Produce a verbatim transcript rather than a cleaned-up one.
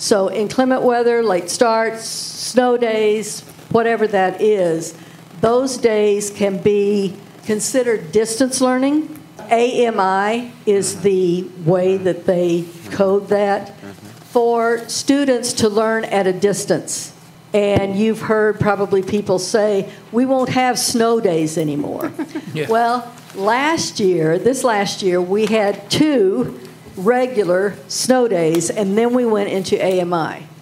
So inclement weather, late starts, snow days, whatever that is, those days can be considered distance learning. A M I is the way that they code that for students to learn at a distance. And you've heard probably people say, we won't have snow days anymore. Yeah. Well, last year, this last year, we had two regular snow days, and then we went into A M I.